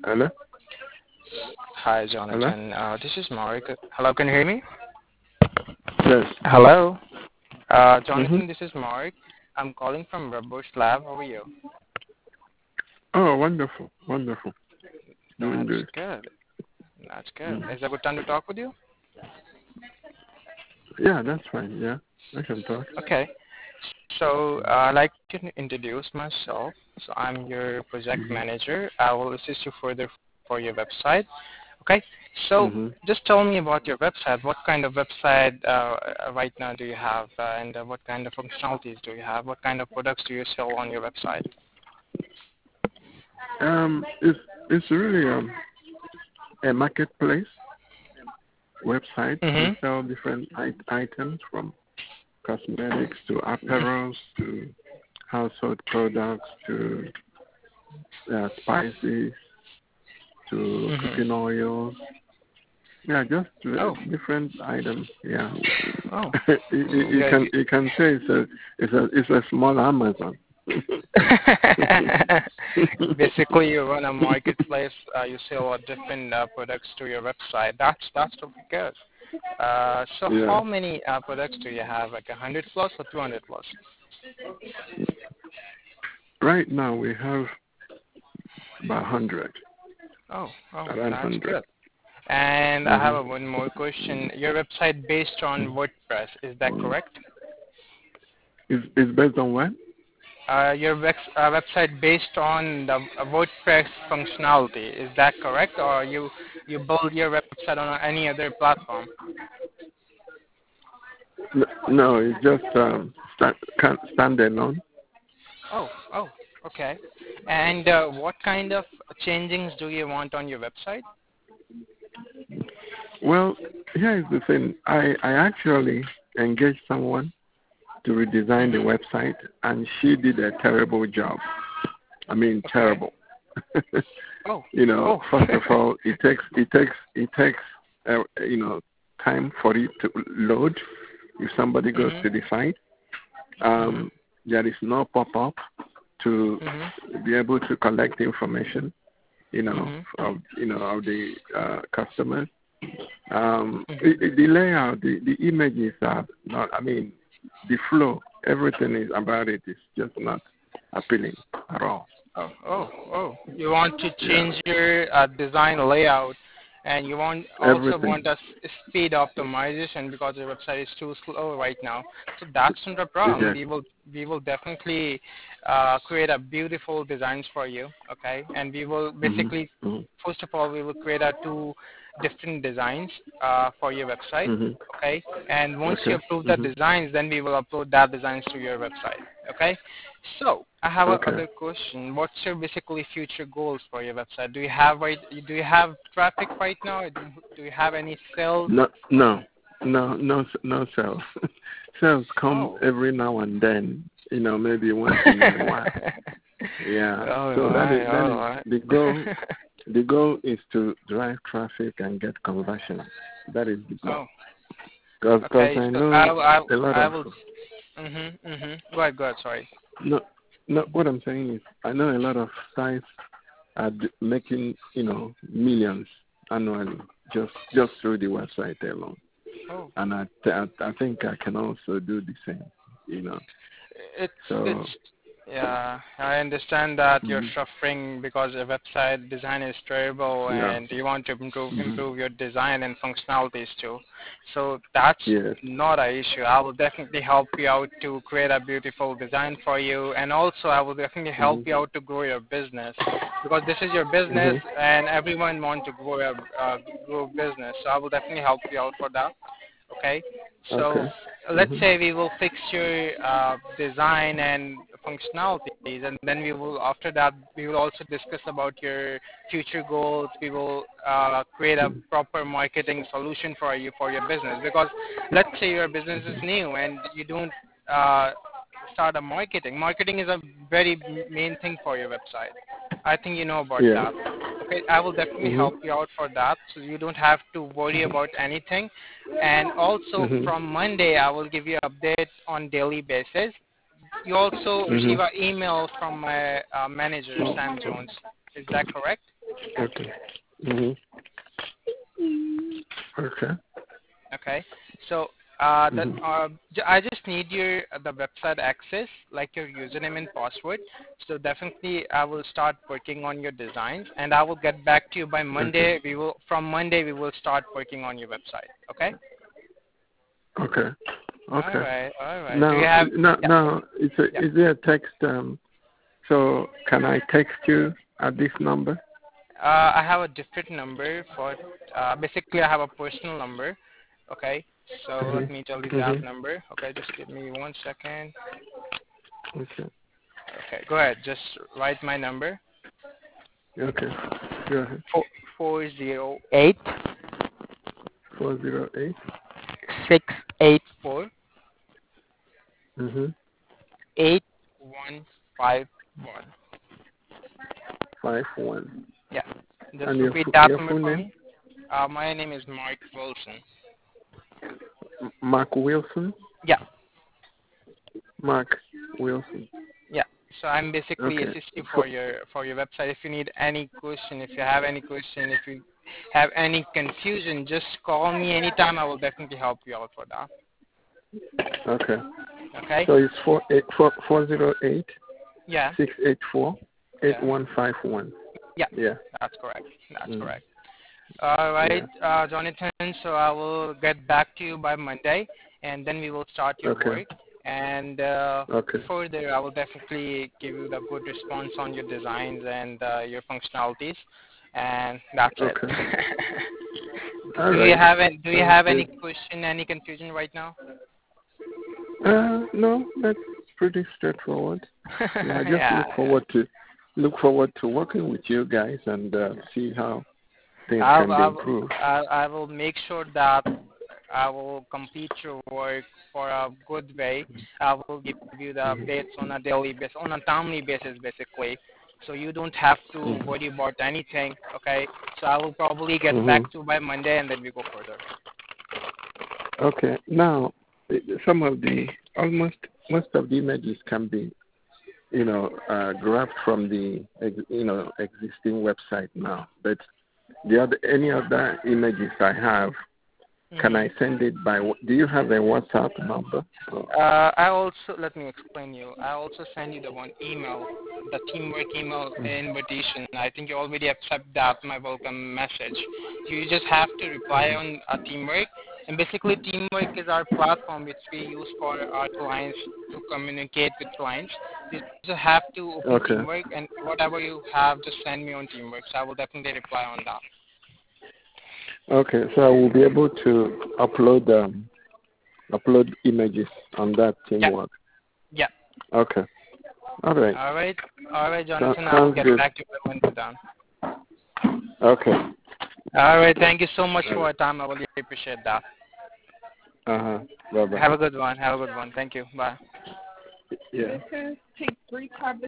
Hello? Hi, Hello? Jonathan. This is Mark. Hello, can you hear me? Yes. Hello. Mm-hmm. Jonathan, this is Mark. I'm calling from Rubbush Lab. How are you? Oh, wonderful. Wonderful. Doing That's good. good. That's good. Mm. Is it a good time to talk with you? Yeah, that's fine. Yeah, I can talk. Okay. So I'd like to introduce myself. So I'm your project Mm-hmm. manager. I will assist you further for your website. Okay. So Mm-hmm. just tell me about your website. What kind of website right now do you have, and what kind of functionalities do you have? What kind of products do you sell on your website? It's really a marketplace website. We Mhm. sell different items from cosmetics to apparels to household products to spices to Mhm. cooking oils. Yeah, just Oh. different items. Yeah, Oh. you Yeah. can say it's a small Amazon. Basically, you run a marketplace. You sell different products to your website. That's totally good. So Yeah. how many products do you have? Like 100 plus or 200 plus? Right now we have about 100, Oh, oh, around that's 100. good. And I have Mm-hmm. one more question. Your website based on WordPress, is that correct? Is based on what? Your website based on the WordPress functionality, is that correct? Or you build your website on any other platform? No, it's just standalone. Oh, oh, okay. And what kind of changings do you want on your website? Well, here is the thing. I actually engaged someone to redesign the Mm-hmm. website, and she did a terrible job. I mean, Okay. terrible. Oh, oh. First of all, it takes time for it to load. If somebody goes Mhm. to the site, Mhm. um, there is no pop-up to Mhm. be able to collect information, Mhm. of the customers. Mhm. The layout, the images are not. I mean, the flow, everything is about it is just not appealing at all. Oh, oh, oh. You want to Yeah, change your design layout, and you also everything. want a speed optimization because your website is too slow right now. So that's not a problem. Yes. We will definitely create a beautiful designs for you. Okay, and we will Mhm. basically Mhm. first of all we will create a two different designs for your website. Mhm. Okay, and once you Okay. approve the Mhm. designs, then we will upload that designs to your website. Okay. So I have a Okay. other question. What's your basically future goals for your website? Do you have traffic right now? Do you have any sales? No. No. No. No. No sales. Sales come Oh. every now and then. Maybe once in a while. Yeah. Oh So my, that oh is my. the goal. The goal is to drive traffic and get conversion. That is the goal. Oh, Because okay. I So I know will, I, a lot I of will. Go ahead, go ahead. Sorry. no, no. What I'm saying is, I know a lot of sites are making millions annually just through the website alone, Oh. and I think I can also do the same. You know, It's so it's yeah, I understand that you're mm, suffering because the website design is terrible yeah, and you want to improve hmm improve your design and functionalities too. So that's yes, not a issue. I will definitely help you out to create a beautiful design for you, and also I will definitely help hmm you out to grow your business because this is your business hmm and everyone want to grow business. So I will definitely help you out for that. Okay. So okay, let's hmm say we will fix your design and functionalities, and then we will after that we will also discuss about your future goals. We will create a proper marketing solution for you for your business because let's say your business is new and you don't uh, start a marketing. Marketing is a very main thing for your website. I think you know about yes, that. Okay, I will definitely hmm help you out for that, so you don't have to worry about anything. And also hmm from Monday, I will give you update on daily basis. You also hmm receive an email from my manager, Sam Jones. Is that correct? Okay. Mhm. Okay. Okay. So Mhm. I just need your the website access, like your username and password. So definitely I will start working on your designs, and I will get back to you by Okay. Monday. From Monday we will start working on your website. Okay. Okay. All Okay. right. All right. Do you Now, have? Yeah. now, Yeah. is there a text? So can I text you at this number? I have a different number for. Basically, I have a personal number. Okay. So let Mhm. me tell you that Mhm. number. Okay. Just give me 1 second. Okay. Okay. Go ahead. Just write my number. Okay. Go ahead. 408 408. 684 Mhm. 8151. 51. Yeah. Just And repeat that your number full for name? me. My name is Mark Wilson. Mark Wilson. Yeah. Mark Wilson. Yeah. So I'm basically Okay. assisting For, for your website. If you need any question, if you have any question, if you have any confusion, just call me anytime. I will definitely help you out for that. okay. Okay? So it's 408 Yeah. 684 Yeah. 8151. Yeah. Yeah. That's correct. That's Mm. correct. All right, Yeah. Jonathan. So I will get back to you by Monday, and then we will start your Okay. work. And Okay. further, I will definitely give you the good response on your designs and your functionalities. And that's it. Okay. All Do you right. have Do you Sounds have any good. question, any confusion right now? No, that's pretty straightforward. Yeah, I just Yeah. look forward to working with you guys and see how things I, can be I, improved. I will make sure that I will complete your work for a good way. I will give you the Mhm. updates on a daily basis, on a timely basis, basically. So you don't have to Mhm. worry about anything, okay? So I will probably get Mhm. back to you by Monday, and then we go further. Okay. Now, some of the almost most of the images can be, grabbed from the existing website now. But any other images I have, can Mm-hmm. I send it by? Do you have a WhatsApp number? Oh, I also let me explain you. I also send you the one email, the teamwork email invitation. I think you already accept that my welcome message. You just have to reply on teamwork, and basically teamwork is our platform which we use for our clients to communicate with clients. You just have to open okay. teamwork, and whatever you have, just send me on teamwork. So I will definitely reply on that. Okay. So I will be able to upload images on that Yeah, teamwork. yeah. Okay. All right. All right, Jonathan. I will Sounds get good. back to you when we're done. Okay. All right. Thank you so much for your time. I really appreciate that. Bye bye. Have a good one. Have a good one. Thank you. Bye. Yeah.